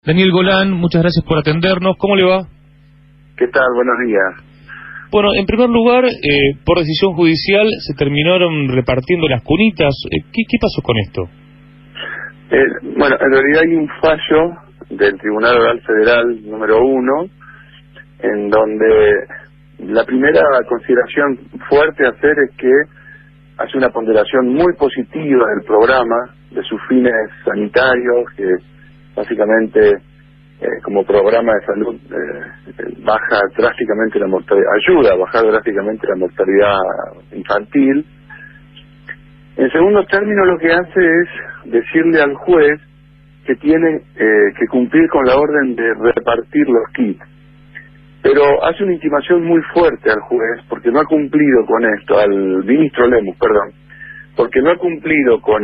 Daniel Golán, muchas gracias por atendernos. ¿Cómo le va? ¿Qué tal? Buenos días. Bueno, en primer lugar, por decisión judicial se terminaron repartiendo las cunitas. ¿Qué pasó con esto? Bueno, en realidad hay un fallo del Tribunal Oral Federal número 1, en donde la primera consideración fuerte a hacer es que hace una ponderación muy positiva del programa, de sus fines sanitarios, que básicamente como programa de salud baja drásticamente la mortalidad, ayuda a bajar drásticamente la mortalidad infantil. En segundo término, lo que hace es decirle al juez que tiene que cumplir con la orden de repartir los kits, pero hace una intimación muy fuerte al juez porque no ha cumplido con esto, al ministro Lemus, perdón, porque no ha cumplido con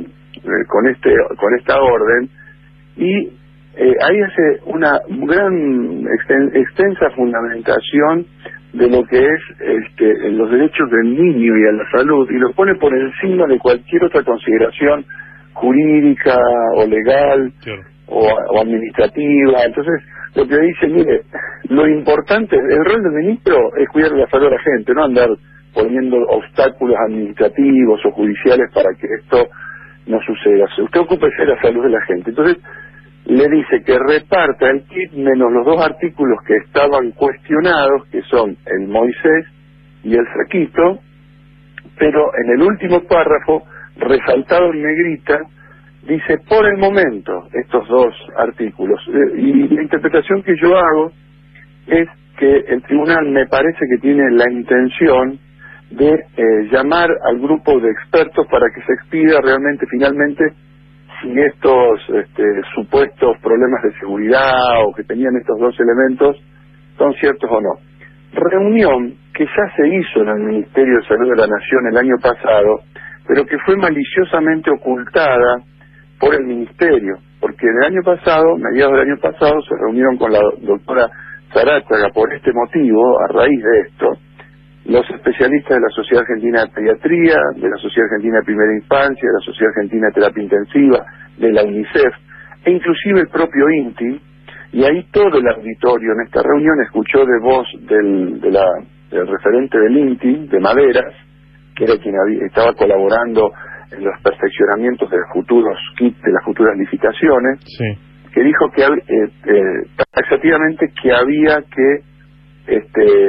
esta orden, y ahí hace una gran extensa fundamentación de lo que es los derechos del niño y a la salud, y lo pone por encima de cualquier otra consideración jurídica o legal, claro, o administrativa. Entonces, lo que dice, mire, lo importante, el rol del ministro es cuidar la salud de la gente, no andar poniendo obstáculos administrativos o judiciales para que esto no suceda. Usted ocúpese de la salud de la gente. Entonces, le dice que reparta el kit menos los dos artículos que estaban cuestionados, que son el Moisés y el saquito, pero en el último párrafo, resaltado en negrita, dice por el momento estos dos artículos. Y la interpretación que yo hago es que el tribunal me parece que tiene la intención de llamar al grupo de expertos para que se expida realmente, finalmente, si estos supuestos problemas de seguridad o que tenían estos dos elementos son ciertos o no. Reunión que ya se hizo en el Ministerio de Salud de la Nación el año pasado, pero que fue maliciosamente ocultada por el Ministerio, porque el año pasado, mediados del año pasado, se reunieron con la doctora Zaráchaga por este motivo, a raíz de esto, los especialistas de la Sociedad Argentina de Pediatría, de la Sociedad Argentina de Primera Infancia, de la Sociedad Argentina de Terapia Intensiva, de la UNICEF, e inclusive el propio INTI, y ahí todo el auditorio en esta reunión escuchó de voz del referente del INTI, de Maderas, que era quien estaba colaborando en los perfeccionamientos de los futuros kits, de las futuras licitaciones, sí, que dijo que taxativamente que había que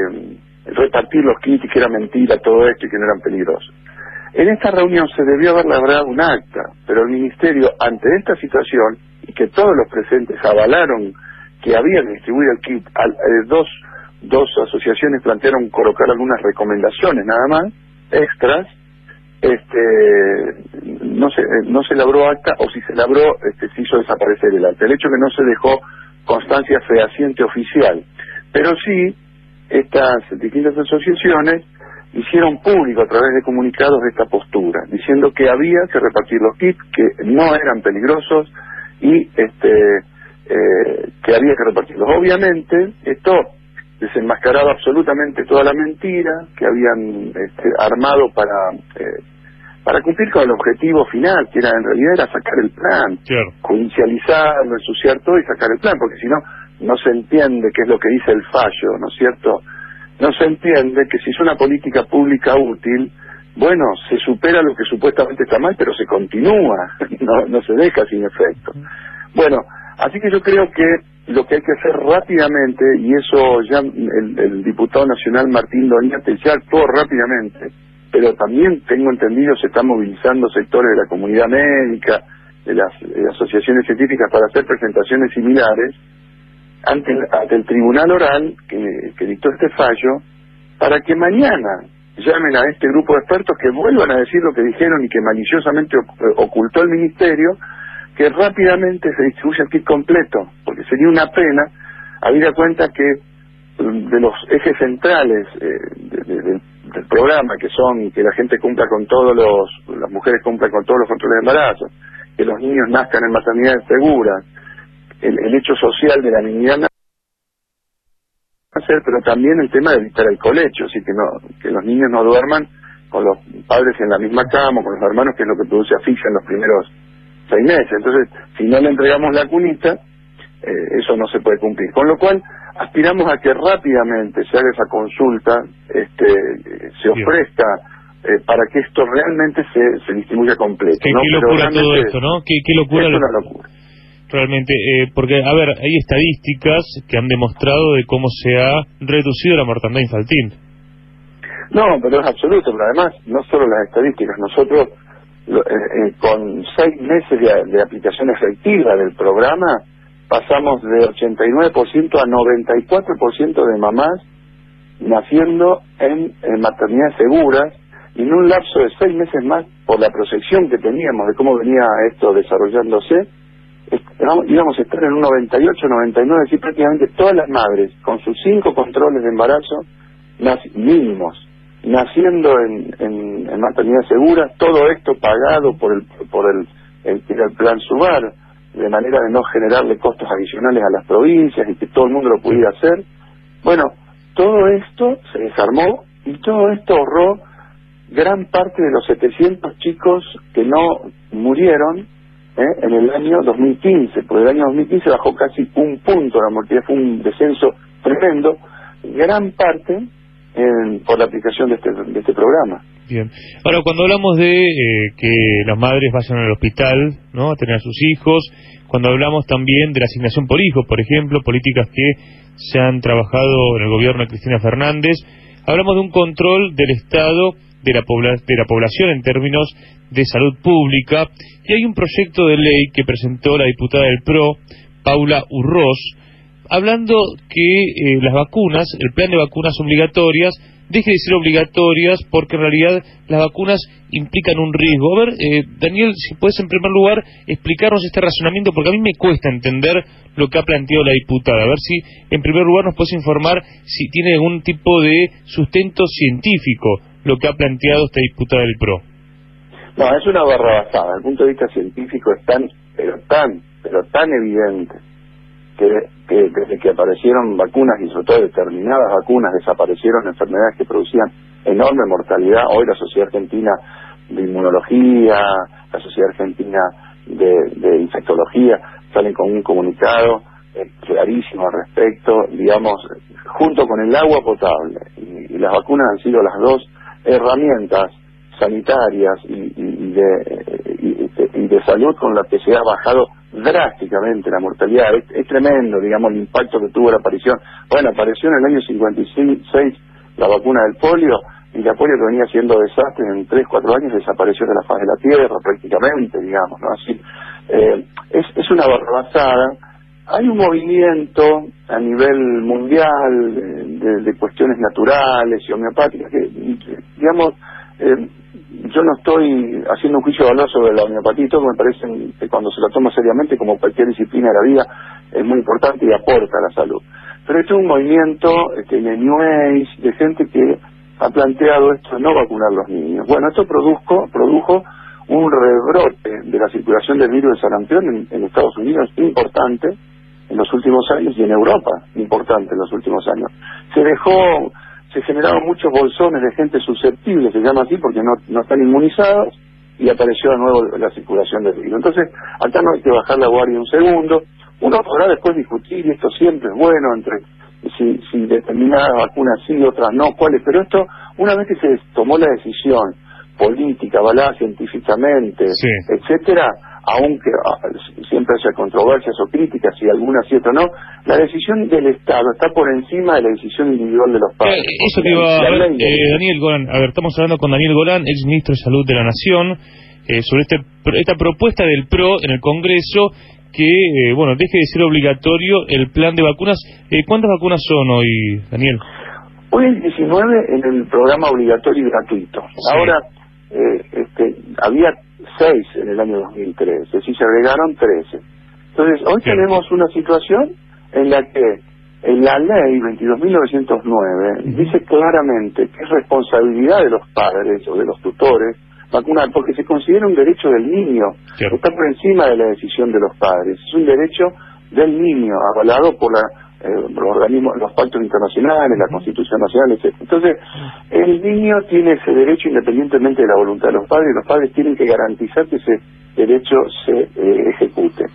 repartir los kits y que era mentira todo esto y que no eran peligrosos. En esta reunión se debió haber labrado un acta, pero el Ministerio, ante esta situación, y que todos los presentes avalaron que había que distribuir el kit, dos asociaciones plantearon colocar algunas recomendaciones nada más, extras, no se labró acta, o si se labró, se hizo desaparecer el acta. El hecho que no se dejó constancia fehaciente oficial, pero sí estas distintas asociaciones hicieron público a través de comunicados esta postura, diciendo que había que repartir los kits, que no eran peligrosos y que había que repartirlos. Obviamente esto desenmascaraba absolutamente toda la mentira que habían armado para cumplir con el objetivo final, que era en realidad era sacar el plan, claro, judicializarlo, ensuciar todo y sacar el plan, porque si no, no se entiende qué es lo que dice el fallo, ¿no es cierto? No se entiende que si es una política pública útil, bueno, se supera lo que supuestamente está mal, pero se continúa, no se deja sin efecto. Bueno, así que yo creo que lo que hay que hacer rápidamente, y eso ya el diputado nacional Martín Doñate ya actuó rápidamente, pero también tengo entendido se están movilizando sectores de la comunidad médica, de las asociaciones científicas para hacer presentaciones similares ante el tribunal oral que dictó este fallo, para que mañana llamen a este grupo de expertos que vuelvan a decir lo que dijeron y que maliciosamente ocultó el ministerio, que rápidamente se distribuya el kit completo, porque sería una pena, habida cuenta que de los ejes centrales del programa, que son que la gente cumpla con las mujeres cumplan con todos los controles de embarazo, que los niños nazcan en maternidades seguras, el hecho social de la niñez nacer, pero también el tema de evitar el colecho, así que los niños no duerman con los padres en la misma cama, con los hermanos, que es lo que produce asfixia en los primeros 6 meses. Entonces, si no le entregamos la cunita, eso no se puede cumplir. Con lo cual, aspiramos a que rápidamente se haga esa consulta, se ofrezca para que esto realmente se distribuya completo. Qué locura todo esto, ¿no? Qué locura. Es una locura. Realmente, porque, a ver, hay estadísticas que han demostrado de cómo se ha reducido la mortandad infantil. No, pero es absoluto, pero además, no solo las estadísticas, nosotros con 6 meses de aplicación efectiva del programa, pasamos de 89% a 94% de mamás naciendo en maternidades seguras, y en un lapso de 6 meses más, por la proyección que teníamos de cómo venía esto desarrollándose, íbamos a estar en un 98, 99, así prácticamente todas las madres, con sus 5 controles de embarazo mínimos, naciendo en maternidad segura, todo esto pagado por el plan SUBAR, de manera de no generarle costos adicionales a las provincias y que todo el mundo lo pudiera hacer. Bueno, todo esto se desarmó y todo esto ahorró gran parte de los 700 chicos que no murieron en el año 2015, porque el año 2015 bajó casi un punto la mortalidad, fue un descenso tremendo, gran parte por la aplicación de este programa. Bien. Ahora, cuando hablamos de que las madres vayan al hospital, ¿no?, a tener a sus hijos, cuando hablamos también de la asignación por hijo, por ejemplo, políticas que se han trabajado en el gobierno de Cristina Fernández, hablamos de un control del Estado de la población en términos de salud pública, y hay un proyecto de ley que presentó la diputada del PRO, Paula Urroz, hablando que las vacunas, el plan de vacunas obligatorias, deje de ser obligatorias porque en realidad las vacunas implican un riesgo. A ver, Daniel, si puedes en primer lugar explicarnos este razonamiento, porque a mí me cuesta entender lo que ha planteado la diputada. A ver si en primer lugar nos puedes informar si tiene algún tipo de sustento científico lo que ha planteado esta diputada del PRO. No, es una barrabasada. Desde el punto de vista científico es tan evidente que desde que aparecieron vacunas, y sobre todo determinadas vacunas, desaparecieron enfermedades que producían enorme mortalidad. Hoy la Sociedad Argentina de Inmunología, la Sociedad Argentina de Infectología salen con un comunicado clarísimo al respecto, digamos, junto con el agua potable y las vacunas han sido las dos herramientas sanitarias y de salud con las que se ha bajado drásticamente la mortalidad. Es tremendo, digamos, el impacto que tuvo la aparición. Bueno, apareció en el año 56 la vacuna del polio, y la polio que venía siendo desastre en 3-4 años desapareció de la faz de la tierra prácticamente, digamos, ¿no? Así, es una barrabasada. Hay un movimiento a nivel mundial de cuestiones naturales y homeopáticas que, digamos, yo no estoy haciendo un juicio de valor sobre la homeopatía, todo me parece que cuando se la toma seriamente, como cualquier disciplina de la vida, es muy importante y aporta a la salud. Pero esto es un movimiento de New Age, de gente que ha planteado esto de no vacunar a los niños. Bueno, esto produjo un rebrote de la circulación del virus de sarampión en Estados Unidos importante en los últimos años, y en Europa importante en los últimos años. Se generaron muchos bolsones de gente susceptible, se llama así porque no están inmunizados, y apareció de nuevo la circulación del virus. Entonces, acá no hay que bajar la guardia un segundo. Uno podrá después discutir, y esto siempre es bueno, entre si determinadas vacunas sí, otras no, cuáles, pero esto, una vez que se tomó la decisión política, avalada científicamente, sí, etcétera, aunque siempre haya controversias o críticas, si alguna sí, otra no, la decisión del Estado está por encima de la decisión individual de los padres. Eso que iba a ver, Daniel Golan, a ver, estamos hablando con Daniel Golan, ex ministro de Salud de la Nación, sobre esta propuesta del PRO en el Congreso, que, bueno, deje de ser obligatorio el plan de vacunas. ¿Cuántas vacunas son hoy, Daniel? Hoy hay 19 en el programa obligatorio y gratuito. Sí. Ahora, había 6 en el año 2013, es decir, se agregaron 13. Entonces, hoy tenemos una situación en la que en la ley 22.909 dice claramente que es responsabilidad de los padres o de los tutores vacunar, porque se considera un derecho del niño, está por encima de la decisión de los padres, es un derecho del niño, avalado por los organismos, los pactos internacionales, la Constitución Nacional, etc. Entonces, el niño tiene ese derecho independientemente de la voluntad de los padres, y los padres tienen que garantizar que ese derecho se ejecute.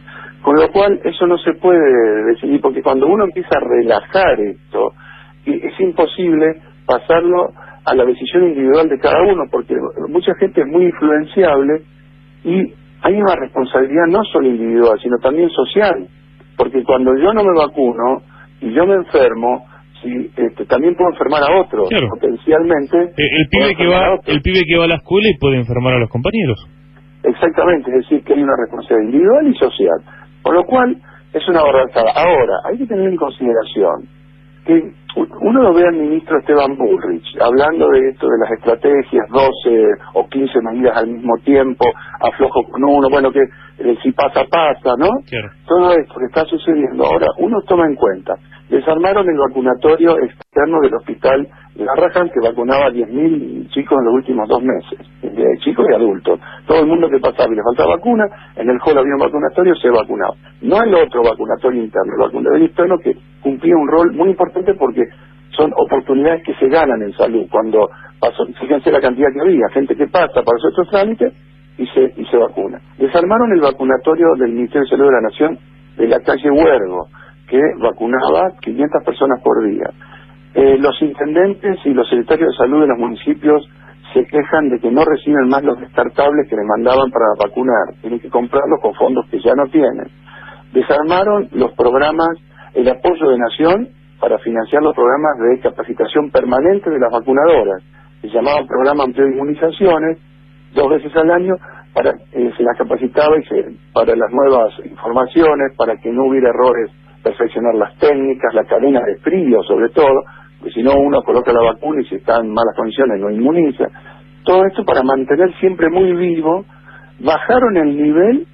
Con lo cual, eso no se puede decidir, porque cuando uno empieza a relajar esto, es imposible pasarlo a la decisión individual de cada uno, porque mucha gente es muy influenciable y hay una responsabilidad no solo individual, sino también social, porque cuando yo no me vacuno y yo me enfermo, también puedo enfermar a otros, claro. Potencialmente. El pibe que va a la escuela y puede enfermar a los compañeros. Exactamente, es decir, que hay una responsabilidad individual y social, por lo cual es una barbaridad. Ahora, hay que tener en consideración que uno lo ve al ministro Esteban Bullrich hablando de esto, de las estrategias, 12 o 15 medidas al mismo tiempo, aflojo con uno, bueno, que si pasa, pasa, ¿no? Claro. Todo esto que está sucediendo. Ahora, uno toma en cuenta, desarmaron el vacunatorio externo del hospital Garrahan, que vacunaba a 10.000 chicos en los últimos 2 meses, chicos y adultos. Todo el mundo que pasaba y le faltaba vacuna, en el hall había un vacunatorio, se vacunaba. No el otro vacunatorio interno, el vacunatorio interno que cumplía un rol muy importante porque son oportunidades que se ganan en salud. Cuando pasó, fíjense la cantidad que había, gente que pasa para hacer estos trámites y se vacuna. Desarmaron el vacunatorio del Ministerio de Salud de la Nación de la calle Huergo, que vacunaba 500 personas por día. Los intendentes y los secretarios de salud de los municipios se quejan de que no reciben más los descartables que les mandaban para vacunar, tienen que comprarlos con fondos que ya no tienen. Desarmaron los programas, el apoyo de Nación para financiar los programas de capacitación permanente de las vacunadoras, se llamaban Programa Amplio de Inmunizaciones, 2 veces al año, se las capacitaba para las nuevas informaciones, para que no hubiera errores, perfeccionar las técnicas, la cadena de frío sobre todo, porque si no uno coloca la vacuna y si está en malas condiciones no inmuniza. Todo esto para mantener siempre muy vivo. Bajaron el nivel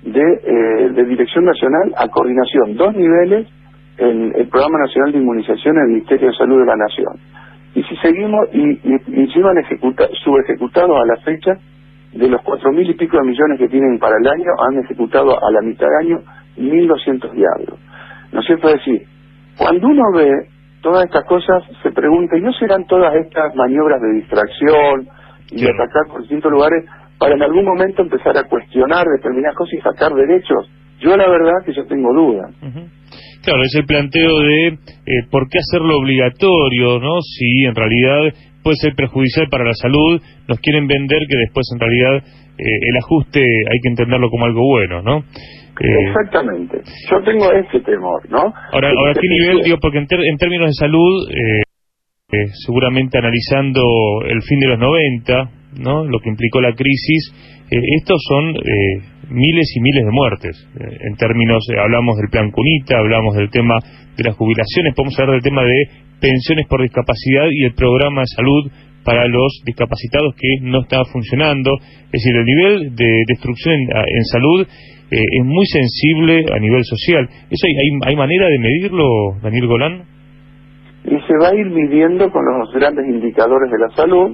de Dirección Nacional a Coordinación, 2 niveles en el Programa Nacional de Inmunización en el Ministerio de Salud de la Nación. Y si seguimos, y llevan subejecutados a la fecha, de los 4.000 y pico de millones que tienen para el año, han ejecutado a la mitad de año 1.200 y algo. ¿No es cierto? Es decir, cuando uno ve todas estas cosas, se pregunta, ¿y no serán todas estas maniobras de distracción y de atacar por distintos lugares para en algún momento empezar a cuestionar determinadas cosas y sacar derechos? Yo la verdad que yo tengo dudas. Claro, es el planteo de por qué hacerlo obligatorio, ¿no? Si en realidad puede ser perjudicial para la salud, nos quieren vender que después en realidad el ajuste hay que entenderlo como algo bueno, ¿no? Exactamente. Yo tengo ese temor, ¿no? Ahora ¿qué nivel? Digo, porque en términos de salud, seguramente analizando el fin de los 90, ¿no? Lo que implicó la crisis, estos son miles y miles de muertes. En términos, hablamos del plan Cunita, hablamos del tema de las jubilaciones, podemos hablar del tema de pensiones por discapacidad y el programa de salud para los discapacitados que no estaba funcionando. Es decir, el nivel de destrucción en salud es muy sensible a nivel social. ¿Eso hay manera de medirlo, Daniel Golan? Y se va a ir midiendo con los grandes indicadores de la salud,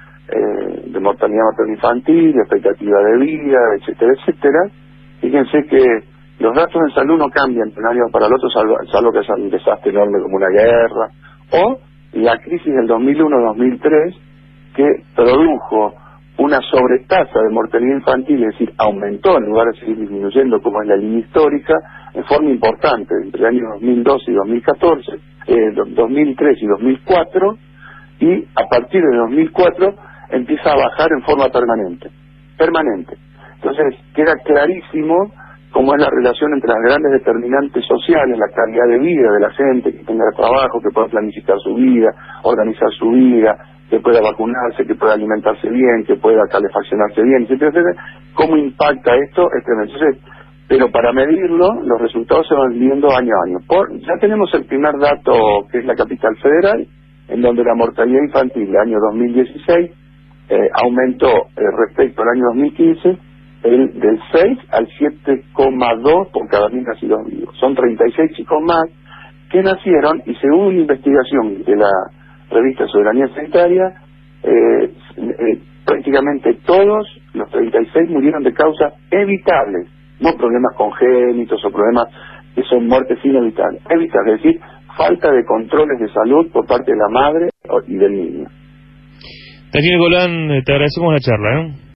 de mortalidad materno-infantil, de expectativa de vida, etcétera, etcétera. Fíjense que los datos de salud no cambian de un año para el otro, salvo que sea un desastre enorme como una guerra, o la crisis del 2001-2003, que produjo una sobretasa de mortalidad infantil, es decir, aumentó en lugar de seguir disminuyendo como es la línea histórica, en forma importante, entre el año 2012 y 2014, 2003 y 2004, y a partir de 2004 empieza a bajar en forma permanente. Entonces queda clarísimo cómo es la relación entre las grandes determinantes sociales, la calidad de vida de la gente, que tenga trabajo, que pueda planificar su vida, organizar su vida, que pueda vacunarse, que pueda alimentarse bien, que pueda calefaccionarse bien, etcétera, etcétera. ¿Cómo impacta esto? Entonces, pero para medirlo, los resultados se van viendo año a año. Ya tenemos el primer dato, que es la capital federal, en donde la mortalidad infantil del año 2016 aumentó respecto al año 2015 del 6 al 7,2 por cada 1.000 nacidos vivos. Son 36 chicos más que nacieron y según una investigación de la revista Soberanía Sanitaria, prácticamente todos los 36 murieron de causas evitables, no problemas congénitos o problemas que son muertes inevitables, es decir, falta de controles de salud por parte de la madre y del niño. Daniel Golan, te agradecemos la charla,